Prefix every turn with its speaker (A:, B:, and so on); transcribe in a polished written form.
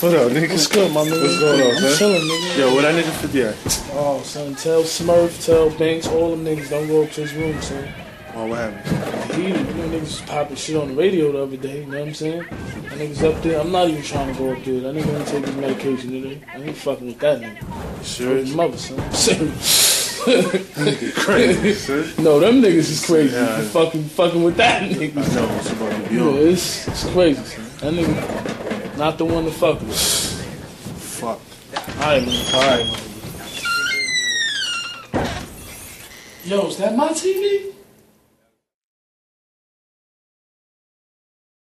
A: What up, nigga?
B: What's good, my nigga?
A: What's going on,
B: I'm
A: man?
B: chilling, nigga.
A: Yo, what that nigga for there?
B: Oh, son, tell Smurf, tell Banks, all them niggas don't go up to his room, son.
A: Oh, what happened?
B: He, niggas was popping shit on the radio the other day, you know what I'm saying? That nigga's up there. I'm not even trying to go up there. That nigga ain't take his medication today. I ain't fucking with that nigga.
A: Sure.
B: His mother, son.
A: Nigga crazy, son.
B: No, them niggas is crazy.
A: Yeah.
B: Fucking with that nigga.
A: I know what's about to be
B: Yeah,
A: on.
B: it's crazy, son. That nigga, not the one to fuck with.
A: Fuck.
B: Alright, man. Alright, man. Yo, is that my TV?